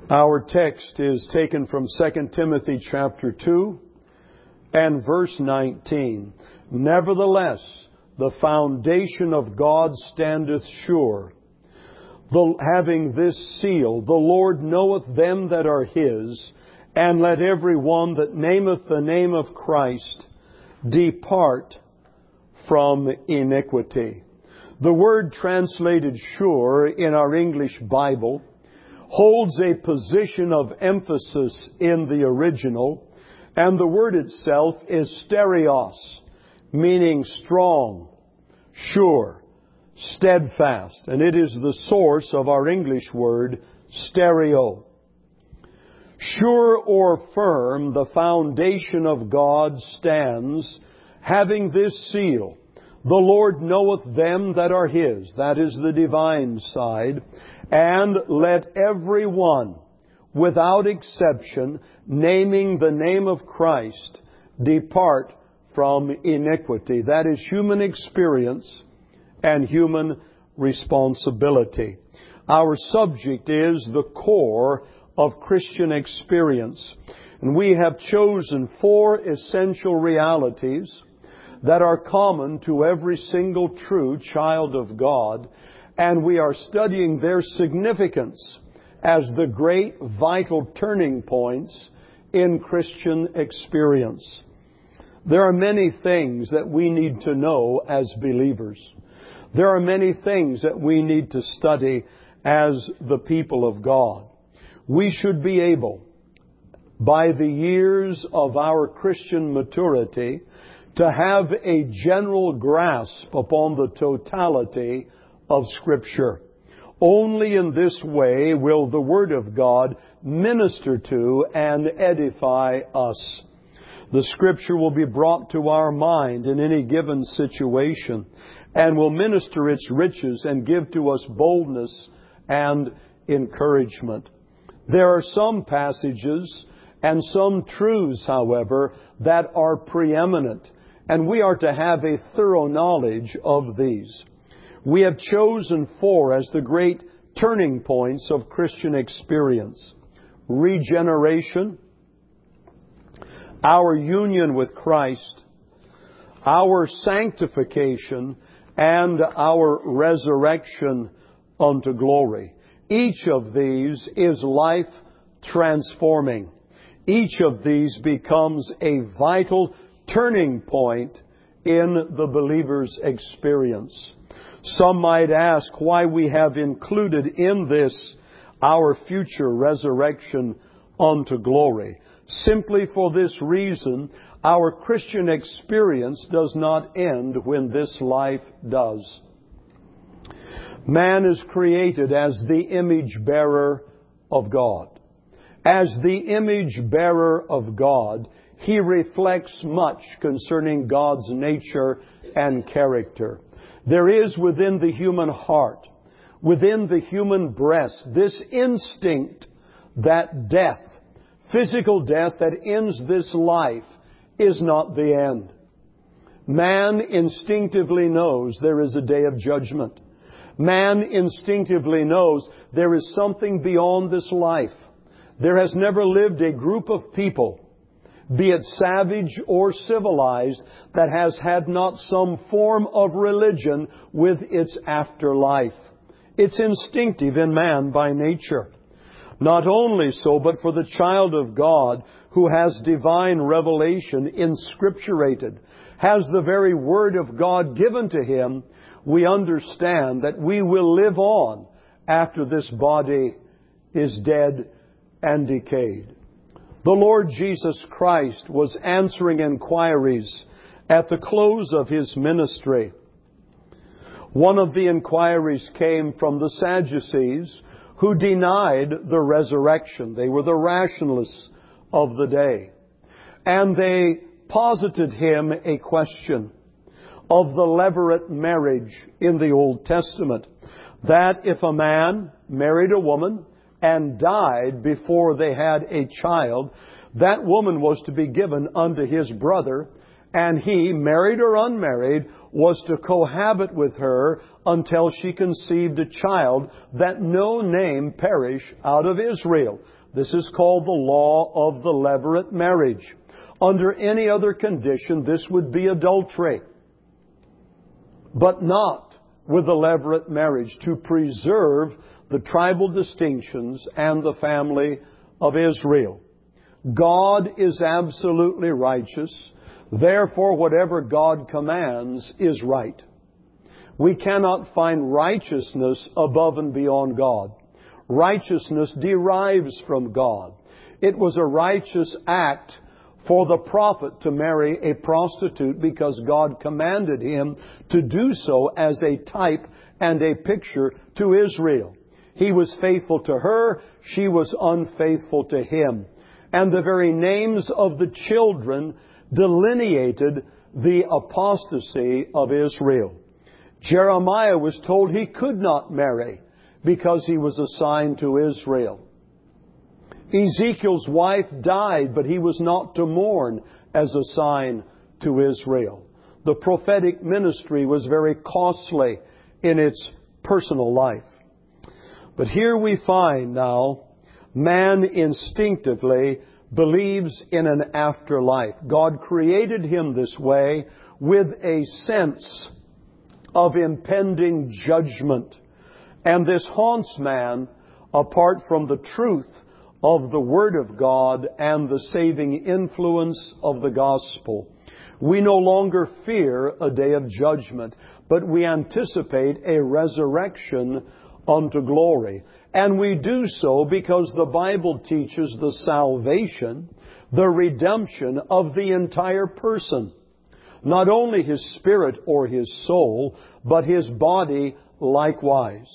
Our text is taken from 2 Timothy chapter 2 and verse 19. Nevertheless, the foundation of God standeth sure, having this seal, the Lord knoweth them that are His, and let every one that nameth the name of Christ depart from iniquity. The word translated sure in our English Bible holds a position of emphasis in the original, and the word itself is stereos, meaning strong, sure, steadfast, and it is the source of our English word stereo. Sure or firm, the foundation of God stands, having this seal, the Lord knoweth them that are His. That is the divine side. And let every one, without exception, naming the name of Christ, depart from iniquity. That is human experience and human responsibility. Our subject is the core of Christian experience. And we have chosen 4 essential realities that are common to every single true child of God, and we are studying their significance as the great vital turning points in Christian experience. There are many things that we need to know as believers. There are many things that we need to study as the people of God. We should be able, by the years of our Christian maturity, to have a general grasp upon the totality of Scripture. Only in this way will the Word of God minister to and edify us. The Scripture will be brought to our mind in any given situation and will minister its riches and give to us boldness and encouragement. There are some passages and some truths, however, that are preeminent, and we are to have a thorough knowledge of these. We have chosen 4 as the great turning points of Christian experience: regeneration, our union with Christ, our sanctification, and our resurrection unto glory. Each of these is life transforming. Each of these becomes a vital turning point in the believer's experience. Some might ask why we have included in this our future resurrection unto glory. Simply for this reason, our Christian experience does not end when this life does. Man is created as the image bearer of God. As the image bearer of God, he reflects much concerning God's nature and character. There is within the human heart, within the human breast, this instinct that death, physical death that ends this life, is not the end. Man instinctively knows there is a day of judgment. Man instinctively knows there is something beyond this life. There has never lived a group of people, be it savage or civilized, that has had not some form of religion with its afterlife. It's instinctive in man by nature. Not only so, but for the child of God who has divine revelation inscripturated, has the very Word of God given to him, we understand that we will live on after this body is dead and decayed. The Lord Jesus Christ was answering inquiries at the close of His ministry. One of the inquiries came from the Sadducees, who denied the resurrection. They were the rationalists of the day. And they posited Him a question of the levirate marriage in the Old Testament. That if a man married a woman and died before they had a child, that woman was to be given unto his brother, and he, married or unmarried, was to cohabit with her until she conceived a child, that no name perish out of Israel. This is called the law of the levirate marriage. Under any other condition, this would be adultery. But not with the levirate marriage, to preserve the tribal distinctions and the family of Israel. God is absolutely righteous. Therefore, whatever God commands is right. We cannot find righteousness above and beyond God. Righteousness derives from God. It was a righteous act for the prophet to marry a prostitute because God commanded him to do so as a type and a picture to Israel. He was faithful to her, she was unfaithful to him. And the very names of the children delineated the apostasy of Israel. Jeremiah was told he could not marry because he was assigned to Israel. Ezekiel's wife died, but he was not to mourn as a sign to Israel. The prophetic ministry was very costly in its personal life. But here we find now, man instinctively believes in an afterlife. God created him this way with a sense of impending judgment. And this haunts man apart from the truth of the Word of God and the saving influence of the gospel. We no longer fear a day of judgment, but we anticipate a resurrection unto glory. And we do so because the Bible teaches the salvation, the redemption of the entire person. Not only his spirit or his soul, but his body likewise.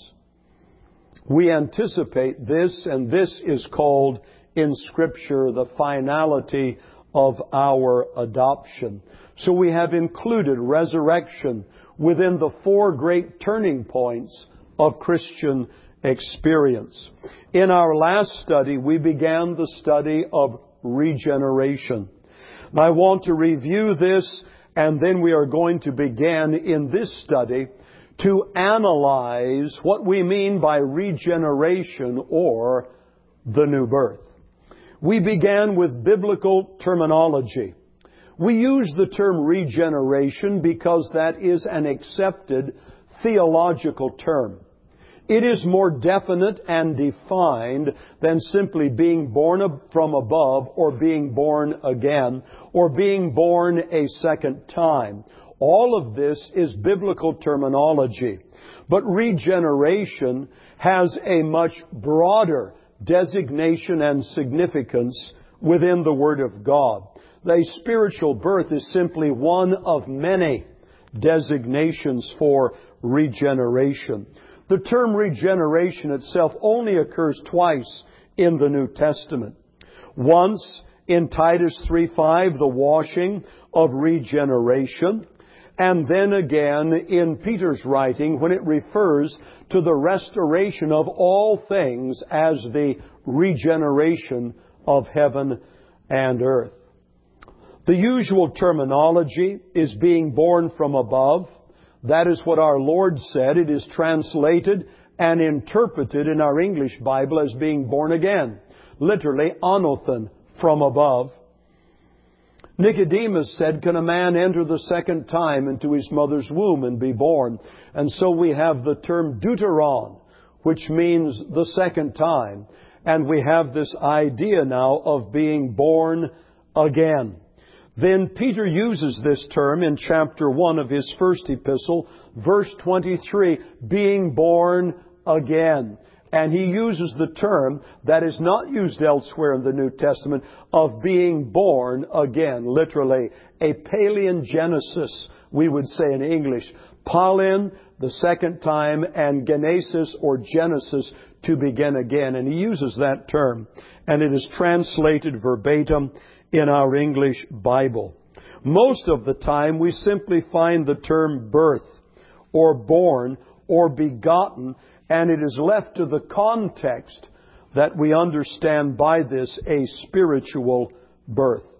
We anticipate this, and this is called in Scripture the finality of our adoption. So we have included resurrection within the four great turning points of Christian experience. In our last study, we began the study of regeneration. And I want to review this, and then we are going to begin in this study to analyze what we mean by regeneration or the new birth. We began with biblical terminology. We use the term regeneration because that is an accepted theological term. It is more definite and defined than simply being born from above or being born again or being born a second time. All of this is biblical terminology. But regeneration has a much broader designation and significance within the Word of God. The spiritual birth is simply one of many designations for regeneration. The term regeneration itself only occurs twice in the New Testament. Once in Titus 3:5, the washing of regeneration. And then again in Peter's writing when it refers to the restoration of all things as the regeneration of heaven and earth. The usual terminology is being born from above. That is what our Lord said. It is translated and interpreted in our English Bible as being born again. Literally, anothen, from above. Nicodemus said, can a man enter the second time into his mother's womb and be born? And so we have the term deuteron, which means the second time. And we have this idea now of being born again. Then Peter uses this term in chapter 1 of his first epistle, verse 23, being born again. And he uses the term that is not used elsewhere in the New Testament of being born again. Literally, a paleingenesis, we would say in English. Palin, the second time, and genesis or genesis, to begin again. And he uses that term. And it is translated verbatim in our English Bible. Most of the time we simply find the term birth or born or begotten, and it is left to the context that we understand by this a spiritual birth.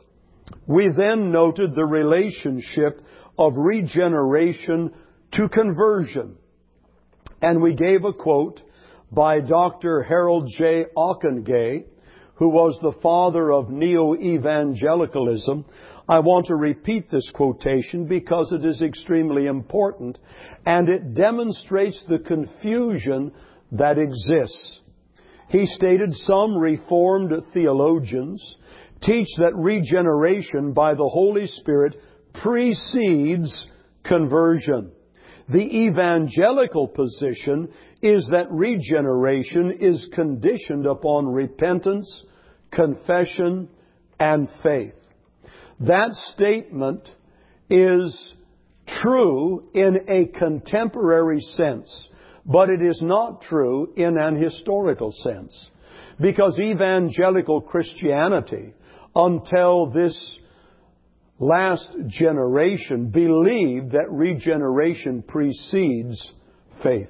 We then noted the relationship of regeneration to conversion. And we gave a quote by Dr. Harold J. Ockenga, who was the father of neo-evangelicalism. I want to repeat this quotation because it is extremely important and it demonstrates the confusion that exists. He stated, some Reformed theologians teach that regeneration by the Holy Spirit precedes conversion. The evangelical position is that regeneration is conditioned upon repentance, confession, and faith. That statement is true in a contemporary sense, but it is not true in an historical sense. Because evangelical Christianity, until this last generation, believed that regeneration precedes faith.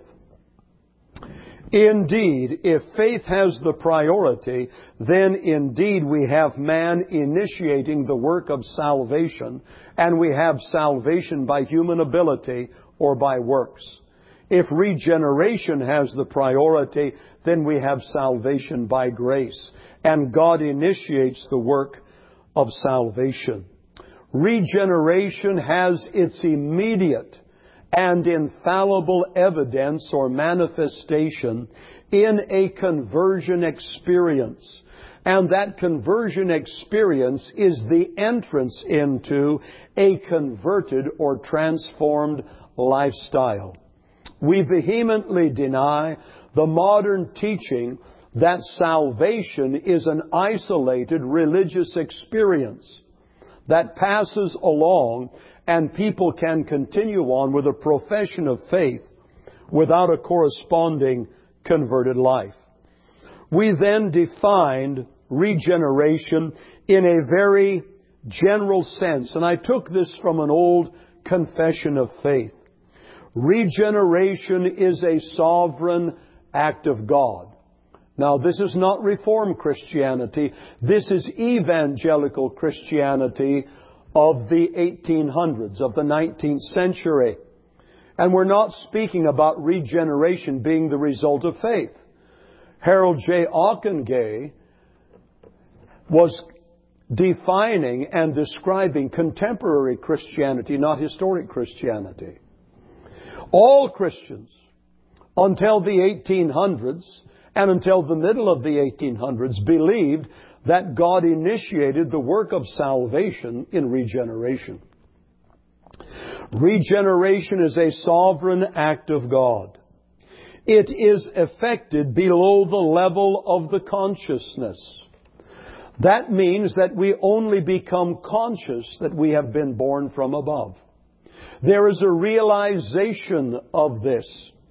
Indeed, if faith has the priority, then indeed we have man initiating the work of salvation, and we have salvation by human ability or by works. If regeneration has the priority, then we have salvation by grace, and God initiates the work of salvation. Regeneration has its immediate and infallible evidence or manifestation in a conversion experience. And that conversion experience is the entrance into a converted or transformed lifestyle. We vehemently deny the modern teaching that salvation is an isolated religious experience that passes along and people can continue on with a profession of faith without a corresponding converted life. We then defined regeneration in a very general sense, and I took this from an old confession of faith. Regeneration is a sovereign act of God. Now, this is not Reformed Christianity. This is evangelical Christianity of the 1800s, of the 19th century. And we're not speaking about regeneration being the result of faith. Harold J. Ockenga was defining and describing contemporary Christianity, not historic Christianity. All Christians, until the 1800s and until the middle of the 1800s, believed that God initiated the work of salvation in regeneration. Regeneration is a sovereign act of God. It is effected below the level of the consciousness. That means that we only become conscious that we have been born from above. There is a realization of this.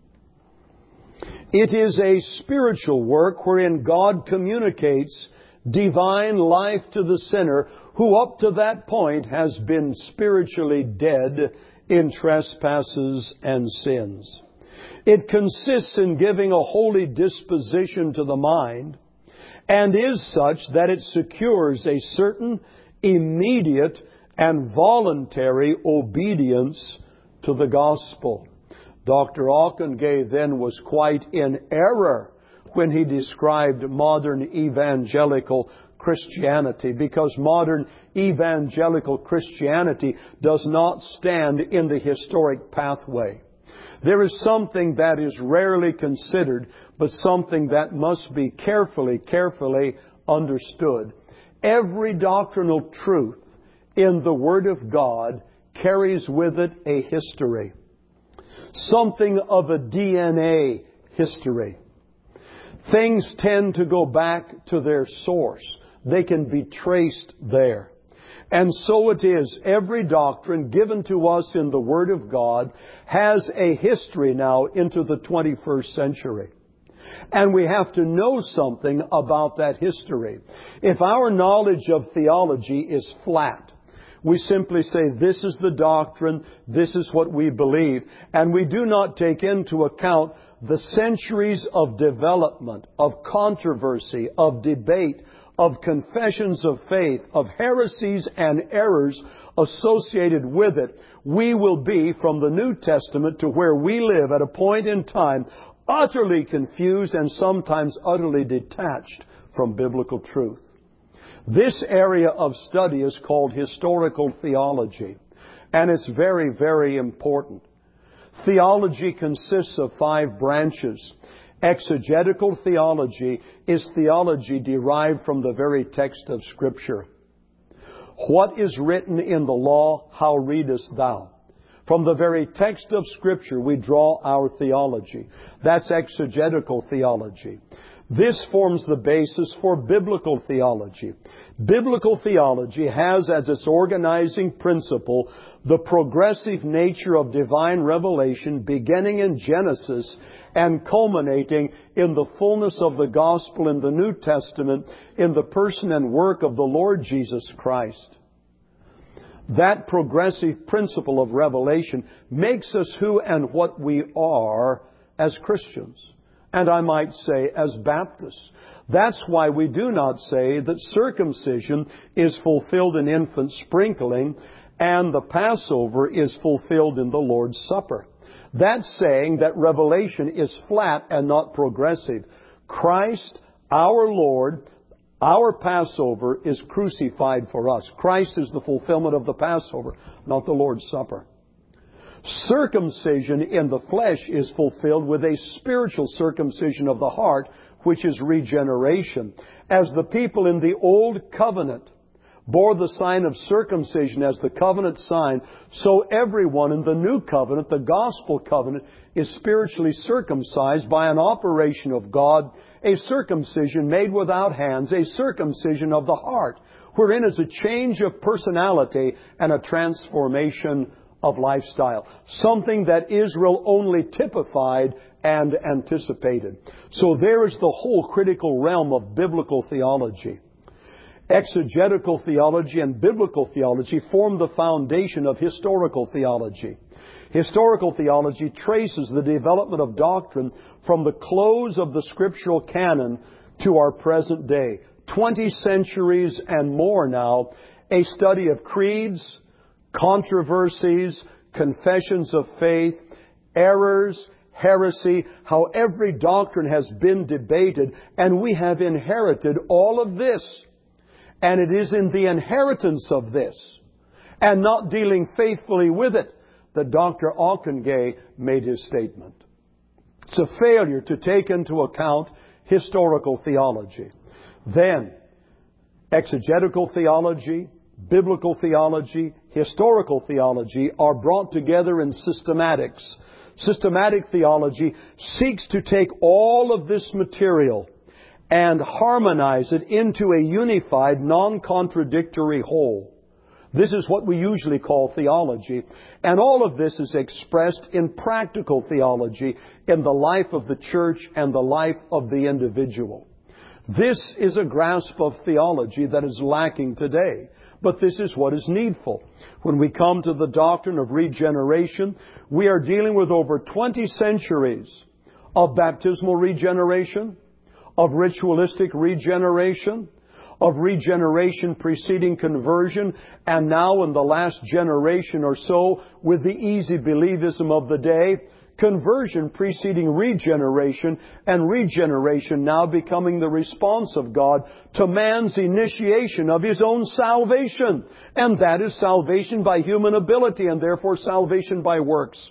It is a spiritual work wherein God communicates divine life to the sinner who up to that point has been spiritually dead in trespasses and sins. It consists in giving a holy disposition to the mind and is such that it secures a certain immediate and voluntary obedience to the gospel. Dr. Ockenga then was quite in error when he described modern evangelical Christianity, because modern evangelical Christianity does not stand in the historic pathway. There is something that is rarely considered, but something that must be carefully understood. Every doctrinal truth in the Word of God carries with it a history. Something of a DNA history. Things tend to go back to their source. They can be traced there. And so it is. Every doctrine given to us in the Word of God has a history now into the 21st century. And we have to know something about that history. If our knowledge of theology is flat, we simply say, this is the doctrine, this is what we believe, and we do not take into account the centuries of development, of controversy, of debate, of confessions of faith, of heresies and errors associated with it, we will be, from the New Testament to where we live at a point in time, utterly confused and sometimes utterly detached from biblical truth. This area of study is called historical theology, and it's very, very important. Theology consists of 5 branches. Exegetical theology is theology derived from the very text of Scripture. What is written in the law, how readest thou? From the very text of Scripture we draw our theology. That's exegetical theology. This forms the basis for biblical theology. Biblical theology has as its organizing principle the progressive nature of divine revelation beginning in Genesis and culminating in the fullness of the gospel in the New Testament in the person and work of the Lord Jesus Christ. That progressive principle of revelation makes us who and what we are as Christians. And I might say as Baptists. That's why we do not say that circumcision is fulfilled in infant sprinkling and the Passover is fulfilled in the Lord's Supper. That's saying that revelation is flat and not progressive. Christ, our Lord, our Passover is crucified for us. Christ is the fulfillment of the Passover, not the Lord's Supper. Circumcision in the flesh is fulfilled with a spiritual circumcision of the heart, which is regeneration. As the people in the Old Covenant bore the sign of circumcision as the covenant sign, so everyone in the New Covenant, the Gospel Covenant, is spiritually circumcised by an operation of God, a circumcision made without hands, a circumcision of the heart, wherein is a change of personality and a transformation of lifestyle. Something that Israel only typified and anticipated. So there is the whole critical realm of biblical theology. Exegetical theology and biblical theology form the foundation of historical theology. Historical theology traces the development of doctrine from the close of the scriptural canon to our present day. 20 centuries and more now, a study of creeds, controversies, confessions of faith, errors, heresy, how every doctrine has been debated, and we have inherited all of this. And it is in the inheritance of this, and not dealing faithfully with it, that Dr. Ockenga made his statement. It's a failure to take into account historical theology. Then, exegetical theology, biblical theology, historical theology are brought together in systematics. Systematic theology seeks to take all of this material and harmonize it into a unified, non-contradictory whole. This is what we usually call theology. And all of this is expressed in practical theology in the life of the church and the life of the individual. This is a grasp of theology that is lacking today. But this is what is needful. When we come to the doctrine of regeneration, we are dealing with over 20 centuries of baptismal regeneration, of ritualistic regeneration, of regeneration preceding conversion, and now in the last generation or so, with the easy believism of the day, conversion preceding regeneration, and regeneration now becoming the response of God to man's initiation of his own salvation. And that is salvation by human ability, and therefore salvation by works.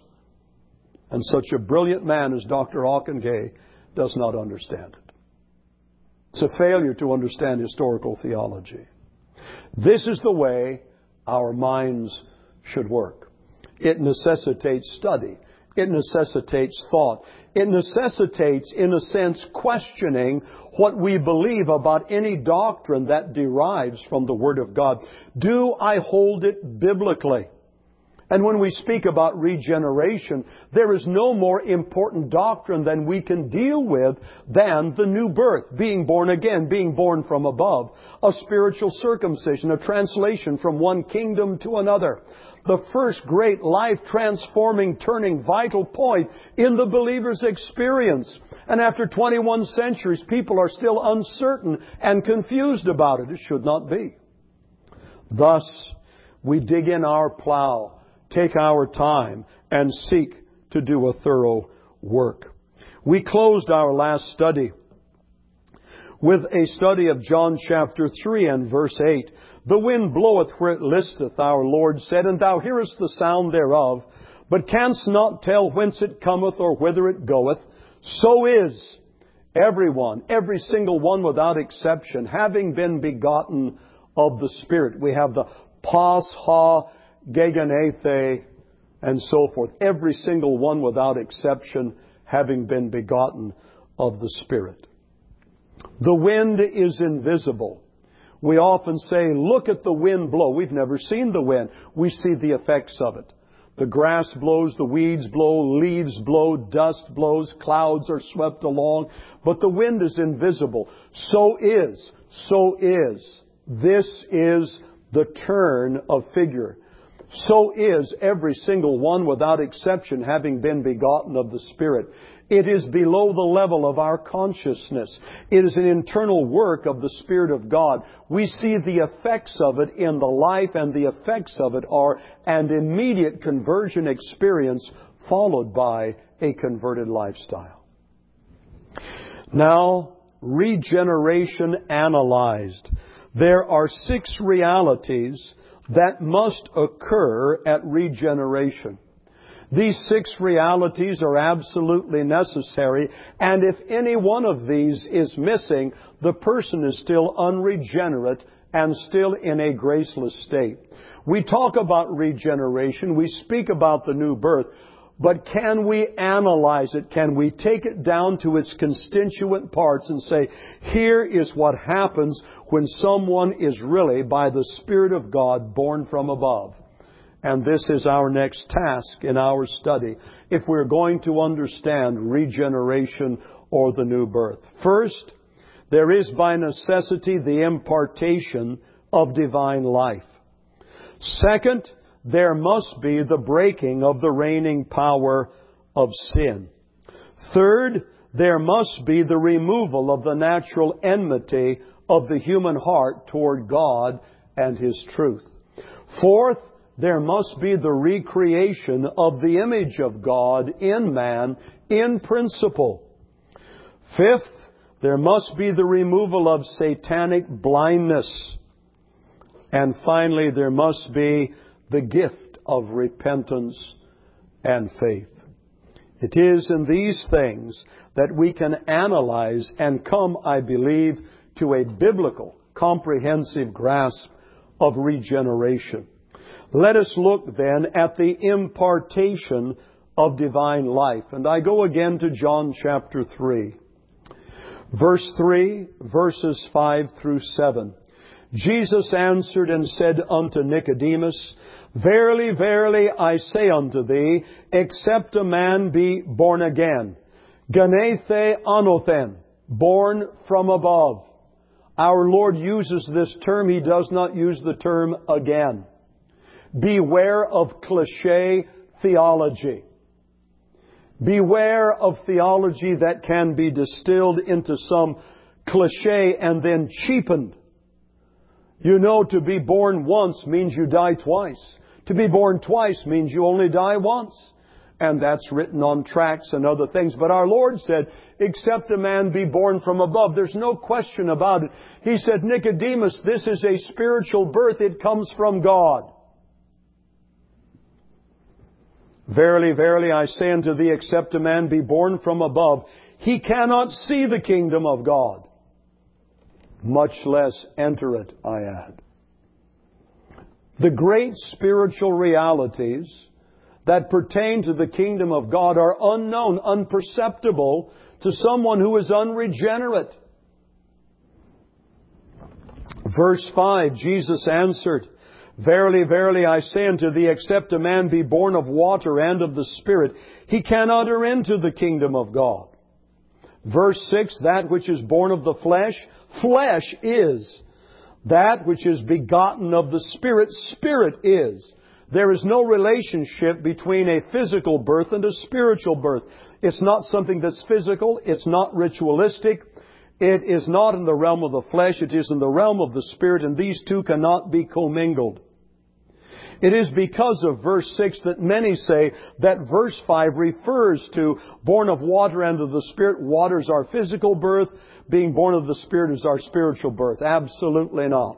And such a brilliant man as Dr. Ockenga does not understand it. It's a failure to understand historical theology. This is the way our minds should work. It necessitates study. It necessitates thought. It necessitates, in a sense, questioning what we believe about any doctrine that derives from the Word of God. Do I hold it biblically? And when we speak about regeneration, there is no more important doctrine than we can deal with than the new birth, being born again, being born from above, a spiritual circumcision, a translation from one kingdom to another. the first great life-transforming, turning, vital point in the believer's experience. And after 21 centuries, people are still uncertain and confused about it. It should not be. Thus, we dig in our plow, take our time, and seek to do a thorough work. We closed our last study with a study of John chapter 3 and verse 8. The wind bloweth where it listeth, our Lord said, and thou hearest the sound thereof, but canst not tell whence it cometh or whither it goeth. So is everyone, every single one without exception, having been begotten of the Spirit. We have the pas, ha, gegenethe, and so forth. Every single one without exception, having been begotten of the Spirit. The wind is invisible. We often say, look at the wind blow. We've never seen the wind. We see the effects of it. The grass blows, the weeds blow, leaves blow, dust blows, clouds are swept along. But the wind is invisible. So is. This is the turn of figure. So is every single one without exception, having been begotten of the Spirit. It is below the level of our consciousness. It is an internal work of the Spirit of God. We see the effects of it in the life, and the effects of it are an immediate conversion experience followed by a converted lifestyle. Now, regeneration analyzed. There are 6 realities that must occur at regeneration. These 6 realities are absolutely necessary, and if any one of these is missing, the person is still unregenerate and still in a graceless state. We talk about regeneration, we speak about the new birth, but can we analyze it? Can we take it down to its constituent parts and say, here is what happens when someone is really, by the Spirit of God, born from above? And this is our next task in our study, if we're going to understand regeneration or the new birth. First, there is by necessity the impartation of divine life. Second, there must be the breaking of the reigning power of sin. Third, there must be the removal of the natural enmity of the human heart toward God and His truth. Fourth, there must be the recreation of the image of God in man in principle. Fifth, there must be the removal of satanic blindness. And finally, there must be the gift of repentance and faith. It is in these things that we can analyze and come, I believe, to a biblical, comprehensive grasp of regeneration. Let us look then at the impartation of divine life. And I go again to John chapter 3. Verse 3, verses 5 through 7. Jesus answered and said unto Nicodemus, Verily, verily, I say unto thee, except a man be born again, genethe anothen, born from above. Our Lord uses this term. He does not use the term again. Beware of cliché theology. Beware of theology that can be distilled into some cliché and then cheapened. You know, to be born once means you die twice. To be born twice means you only die once. And that's written on tracts and other things. But our Lord said, except a man be born from above. There's no question about it. He said, Nicodemus, this is a spiritual birth. It comes from God. Verily, verily, I say unto thee, except a man be born from above, he cannot see the kingdom of God, much less enter it, I add. The great spiritual realities that pertain to the kingdom of God are unknown, imperceptible to someone who is unregenerate. Verse 5, Jesus answered, Verily, verily, I say unto thee, except a man be born of water and of the Spirit, he cannot enter into the kingdom of God. Verse 6, that which is born of the flesh, flesh is. That which is begotten of the Spirit, spirit is. There is no relationship between a physical birth and a spiritual birth. It's not something that's physical. It's not ritualistic. It is not in the realm of the flesh. It is in the realm of the Spirit, and these two cannot be commingled. It is because of verse 6 that many say that verse 5 refers to born of water and of the Spirit. Water is our physical birth. Being born of the Spirit is our spiritual birth. Absolutely not.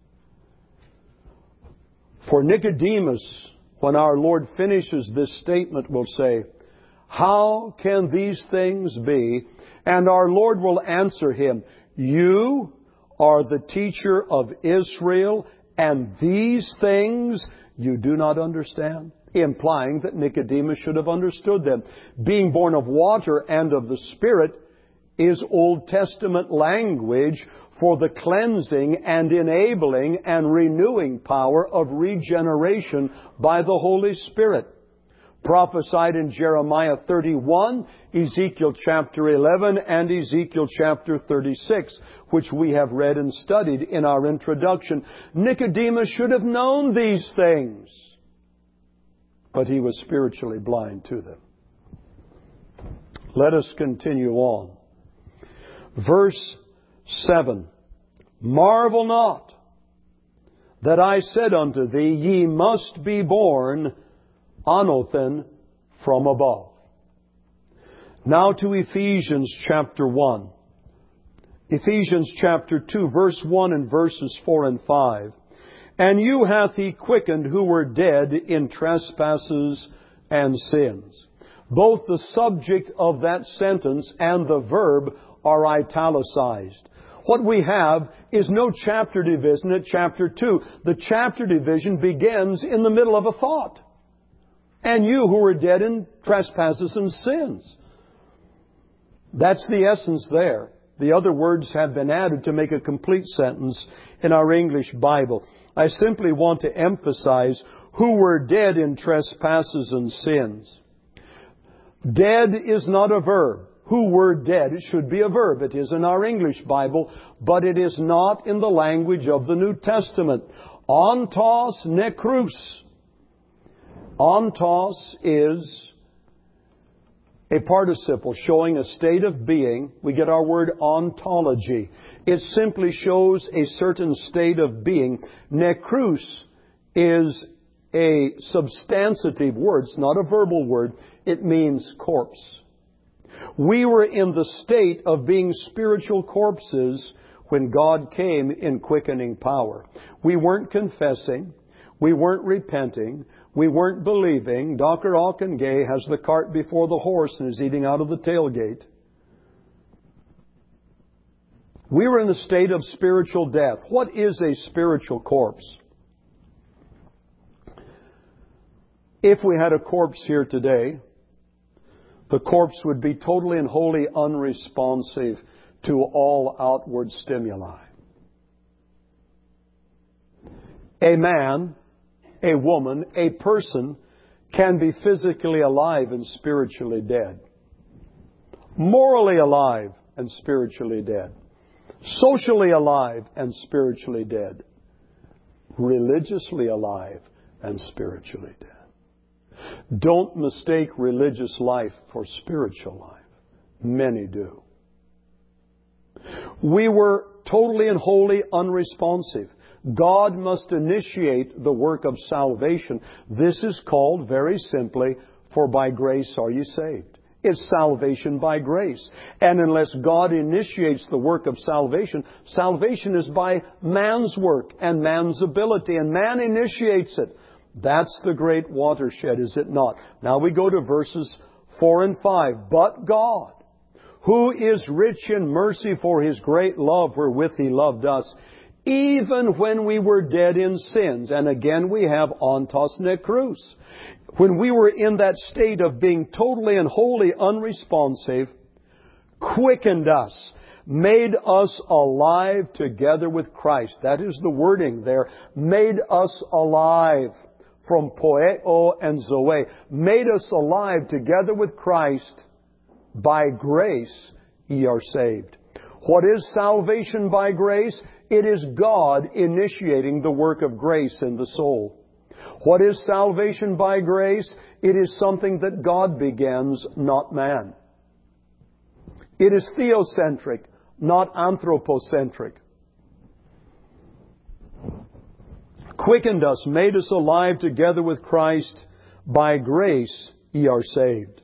For Nicodemus, when our Lord finishes this statement, will say, "How can these things be?" And our Lord will answer him, "You are the teacher of Israel, and these things you do not understand," implying that Nicodemus should have understood them. Being born of water and of the Spirit is Old Testament language for the cleansing and enabling and renewing power of regeneration by the Holy Spirit. Prophesied in Jeremiah 31, Ezekiel chapter 11, and Ezekiel chapter 36, which we have read and studied in our introduction. Nicodemus should have known these things, but he was spiritually blind to them. Let us continue on. Verse 7, "Marvel not that I said unto thee, Ye must be born anothen from above." Now to Ephesians chapter 1. Ephesians chapter 2, verse 1 and verses 4 and 5. "And you hath He quickened who were dead in trespasses and sins." Both the subject of that sentence and the verb are italicized. What we have is no chapter division at chapter 2. The chapter division begins in the middle of a thought. "And you who were dead in trespasses and sins." That's the essence there. The other words have been added to make a complete sentence in our English Bible. I simply want to emphasize who were dead in trespasses and sins. Dead is not a verb. Who were dead, it should be a verb. It is in our English Bible, but it is not in the language of the New Testament. Ontos nekrous. Ontos is a participle showing a state of being. We get our word ontology. It simply shows a certain state of being. Nekrous is a substantive word. It's not a verbal word. It means corpse. We were in the state of being spiritual corpses when God came in quickening power. We weren't confessing. We weren't repenting. We weren't believing. Dr. Auchengay has the cart before the horse and is eating out of the tailgate. We were in the state of spiritual death. What is a spiritual corpse? If we had a corpse here today, the corpse would be totally and wholly unresponsive to all outward stimuli. A man, a woman, a person can be physically alive and spiritually dead. Morally alive and spiritually dead. Socially alive and spiritually dead. Religiously alive and spiritually dead. Don't mistake religious life for spiritual life. Many do. We were totally and wholly unresponsive. God must initiate the work of salvation. This is called, very simply, for by grace are you saved. It's salvation by grace. And unless God initiates the work of salvation, salvation is by man's work and man's ability, and man initiates it. That's the great watershed, is it not? Now we go to verses 4 and 5. "But God, who is rich in mercy for His great love wherewith He loved us, even when we were dead in sins." And again we have ontos nekrous. When we were in that state of being totally and wholly unresponsive, quickened us, made us alive together with Christ. That is the wording there. Made us alive. From poeo and zoe. Made us alive together with Christ. By grace ye are saved. What is salvation by grace? It is God initiating the work of grace in the soul. What is salvation by grace? It is something that God begins, not man. It is theocentric, not anthropocentric. Quickened us, made us alive together with Christ. By grace ye are saved.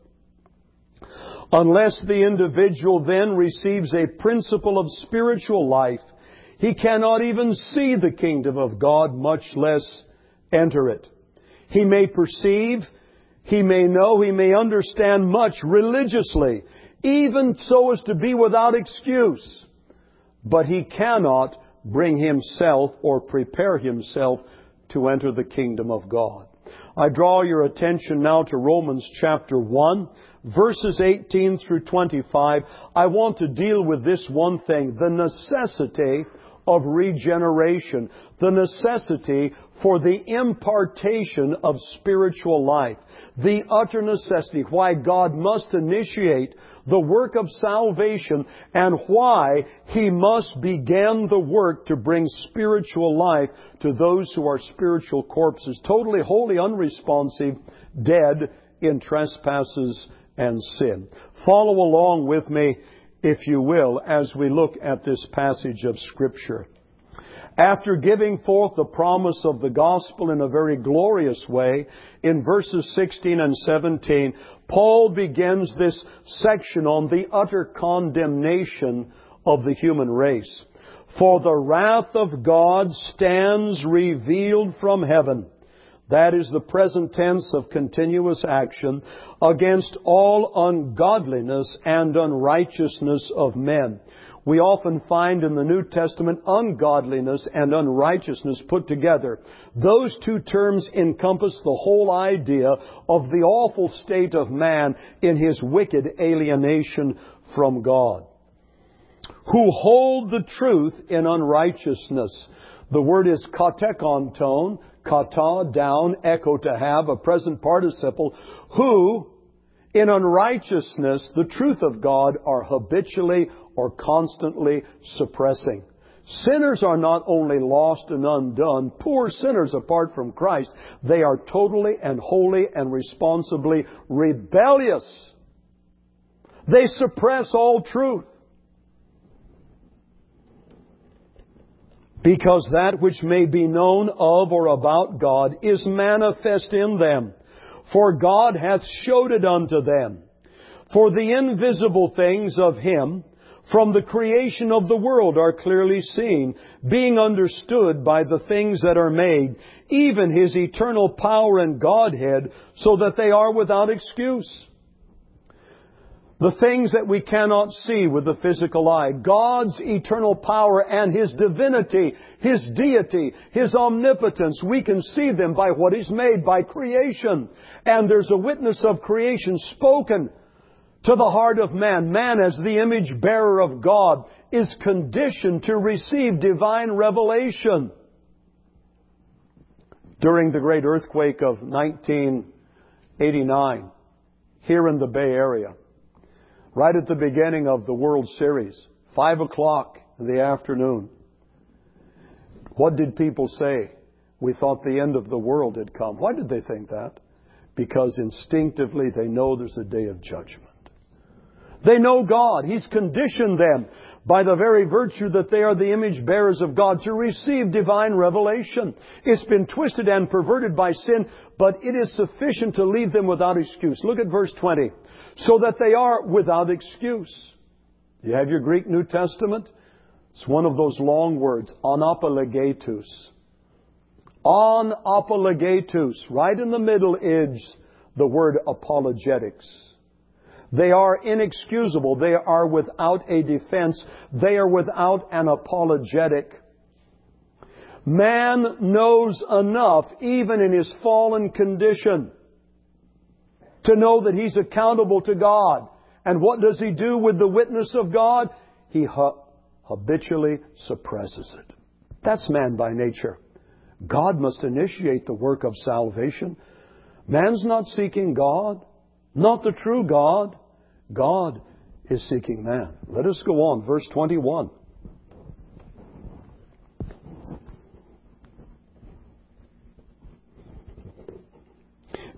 Unless the individual then receives a principle of spiritual life, he cannot even see the kingdom of God, much less enter it. He may perceive, he may know, he may understand much religiously, even so as to be without excuse. But he cannot bring himself or prepare himself to enter the kingdom of God. I draw your attention now to Romans chapter 1, verses 18 through 25. I want to deal with this one thing, the necessity of regeneration, the necessity for the impartation of spiritual life, the utter necessity why God must initiate the work of salvation and why He must begin the work to bring spiritual life to those who are spiritual corpses, totally, wholly unresponsive, dead in trespasses and sin. Follow along with me, if you will, as we look at this passage of Scripture. After giving forth the promise of the gospel in a very glorious way, in verses 16 and 17, Paul begins this section on the utter condemnation of the human race. For the wrath of God stands revealed from heaven. That is the present tense of continuous action, against all ungodliness and unrighteousness of men. We often find in the New Testament ungodliness and unrighteousness put together. Those two terms encompass the whole idea of the awful state of man in his wicked alienation from God. Who hold the truth in unrighteousness. The word is katekonton, kata, down, echo, to have, a present participle. Who, in unrighteousness, the truth of God, are habitually or constantly suppressing. Sinners are not only lost and undone, poor sinners apart from Christ. They are totally and wholly and responsibly rebellious. They suppress all truth. Because that which may be known of or about God is manifest in them. For God hath showed it unto them. For the invisible things of Him from the creation of the world are clearly seen, being understood by the things that are made, even His eternal power and Godhead, so that they are without excuse. The things that we cannot see with the physical eye, God's eternal power and His divinity, His deity, His omnipotence, we can see them by what He's made, by creation. And there's a witness of creation spoken to the heart of man. Man, as the image bearer of God, is conditioned to receive divine revelation. During the great earthquake of 1989, here in the Bay Area, right at the beginning of the World Series, 5 o'clock in the afternoon, what did people say? We thought the end of the world had come. Why did they think that? Because instinctively they know there's a day of judgment. They know God. He's conditioned them by the very virtue that they are the image bearers of God to receive divine revelation. It's been twisted and perverted by sin, but it is sufficient to leave them without excuse. Look at verse 20. So that they are without excuse. You have your Greek New Testament? It's one of those long words, anapologetus. Anapologetus. Right in the middle is the word apologetics. They are inexcusable. They are without a defense. They are without an apologetic. Man knows enough, even in his fallen condition, to know that he's accountable to God. And what does he do with the witness of God? He habitually suppresses it. That's man by nature. God must initiate the work of salvation. Man's not seeking God, not the true God. God is seeking man. Let us go on. Verse 21.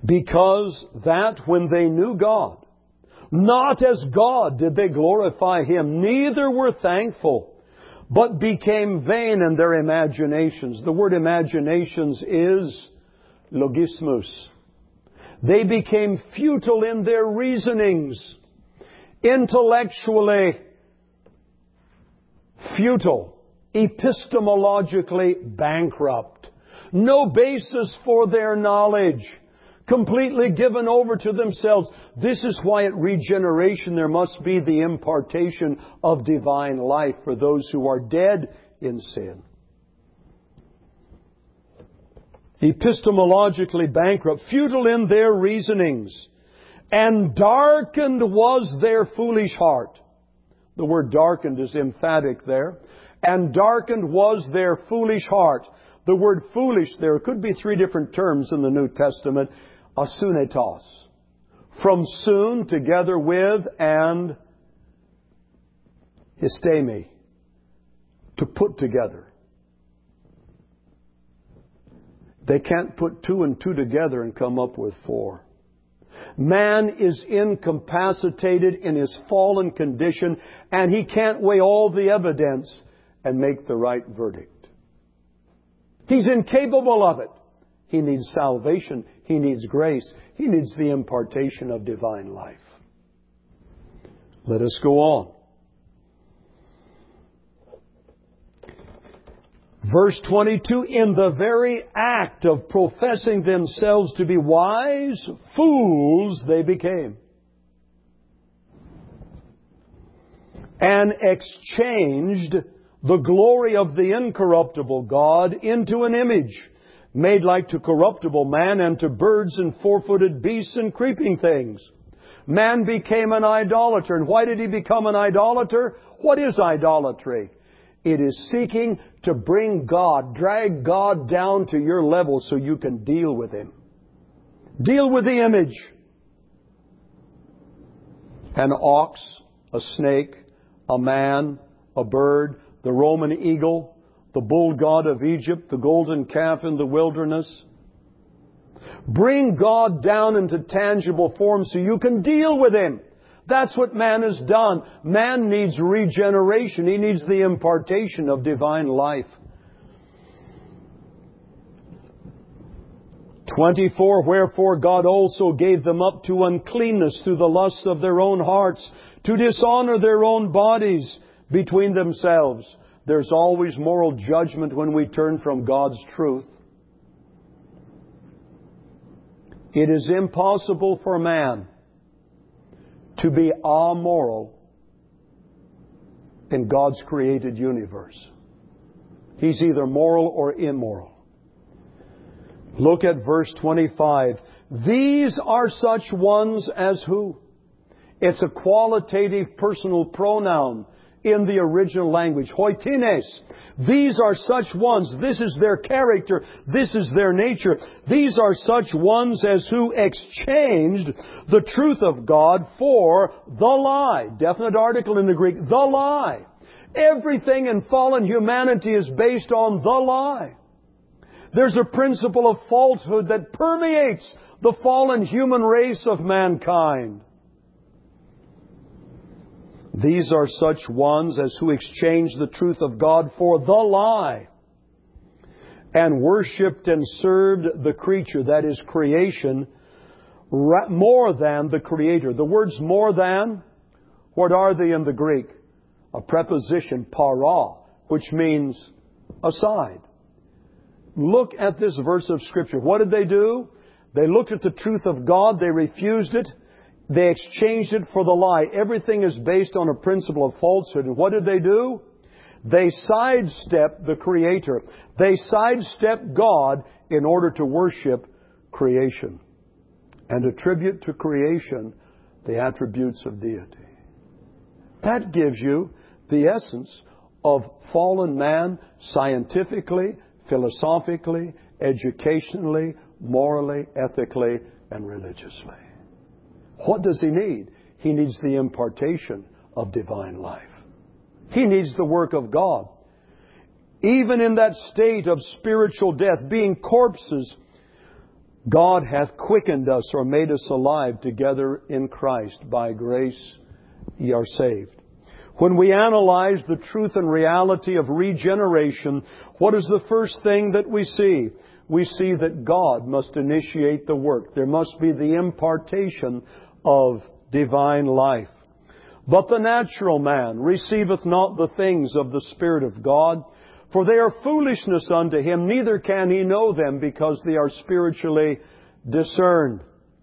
Because that when they knew God, not as God did they glorify Him, neither were thankful, but became vain in their imaginations. The word imaginations is logismus. They became futile in their reasonings, intellectually futile, epistemologically bankrupt, no basis for their knowledge, completely given over to themselves. This is why at regeneration there must be the impartation of divine life for those who are dead in sin. Epistemologically bankrupt, futile in their reasonings, and darkened was their foolish heart. The word darkened is emphatic there. And darkened was their foolish heart. The word foolish there could be three different terms in the New Testament. Asunetos. From soon, together with, and histemi. To put together. They can't put two and two together and come up with four. Man is incapacitated in his fallen condition, and he can't weigh all the evidence and make the right verdict. He's incapable of it. He needs salvation. He needs grace. He needs the impartation of divine life. Let us go on. Verse 22, in the very act of professing themselves to be wise, fools they became. And exchanged the glory of the incorruptible God into an image, made like to corruptible man and to birds and four-footed beasts and creeping things. Man became an idolater. And why did he become an idolater? What is idolatry? It is seeking to bring God, drag God down to your level so you can deal with Him. Deal with the image. An ox, a snake, a man, a bird, the Roman eagle, the bull god of Egypt, the golden calf in the wilderness. Bring God down into tangible form so you can deal with Him. That's what man has done. Man needs regeneration. He needs the impartation of divine life. 24, wherefore God also gave them up to uncleanness through the lusts of their own hearts, to dishonor their own bodies between themselves. There's always moral judgment when we turn from God's truth. It is impossible for man to be amoral in God's created universe. He's either moral or immoral. Look at verse 25. These are such ones as who? It's a qualitative personal pronoun in the original language. Hoitines. These are such ones. This is their character. This is their nature. These are such ones as who exchanged the truth of God for the lie. Definite article in the Greek. The lie. Everything in fallen humanity is based on the lie. There's a principle of falsehood that permeates the fallen human race of mankind. These are such ones as who exchanged the truth of God for the lie, and worshipped and served the creature, that is creation, more than the Creator. The words more than, what are they in the Greek? A preposition, para, which means aside. Look at this verse of Scripture. What did they do? They looked at the truth of God. They refused it. They exchanged it for the lie. Everything is based on a principle of falsehood. And what did they do? They sidestepped the Creator. They sidestepped God in order to worship creation and attribute to creation the attributes of deity. That gives you the essence of fallen man scientifically, philosophically, educationally, morally, ethically, and religiously. What does he need? He needs the impartation of divine life. He needs the work of God. Even in that state of spiritual death, being corpses, God hath quickened us or made us alive together in Christ. By grace ye are saved. When we analyze the truth and reality of regeneration, what is the first thing that we see? We see that God must initiate the work. There must be the impartation of divine life. But the natural man receiveth not the things of the Spirit of God, for they are foolishness unto him, neither can he know them, because they are spiritually discerned.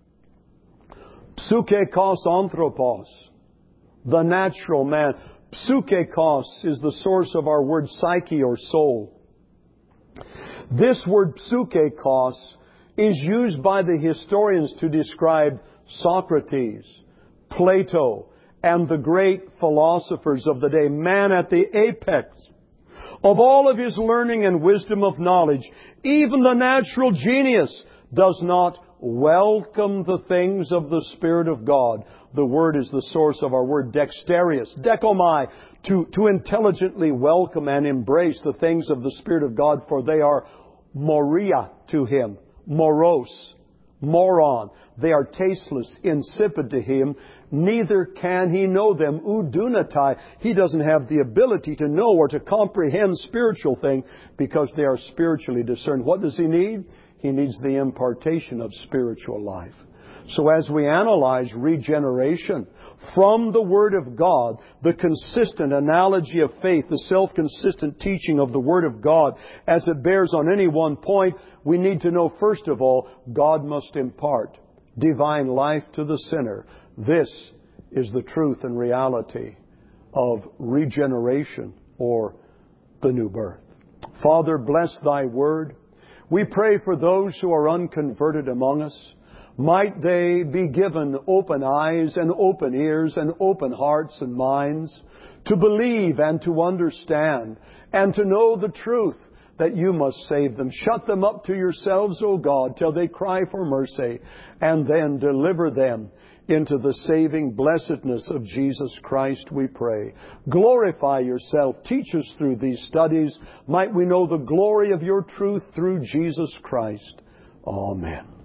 Psuchekos anthropos, the natural man. Psuchekos is the source of our word psyche or soul. This word psuchekos is used by the historians to describe Socrates, Plato, and the great philosophers of the day. Man at the apex of all of his learning and wisdom of knowledge. Even the natural genius does not welcome the things of the Spirit of God. The word is the source of our word dexterous, dekomai, to intelligently welcome and embrace the things of the Spirit of God, for they are moria to him, moros, moron. They are tasteless, insipid to him. Neither can he know them, udunatai. He doesn't have the ability to know or to comprehend spiritual things because they are spiritually discerned. What does he need? He needs the impartation of spiritual life. So as we analyze regeneration from the Word of God, the consistent analogy of faith, the self-consistent teaching of the Word of God, as it bears on any one point, we need to know, first of all, God must impart divine life to the sinner. This is the truth and reality of regeneration or the new birth. Father, bless Thy Word. We pray for those who are unconverted among us. Might they be given open eyes and open ears and open hearts and minds to believe and to understand and to know the truth that You must save them. Shut them up to Yourselves, O God, till they cry for mercy, and then deliver them into the saving blessedness of Jesus Christ, we pray. Glorify Yourself. Teach us through these studies. Might we know the glory of Your truth through Jesus Christ. Amen.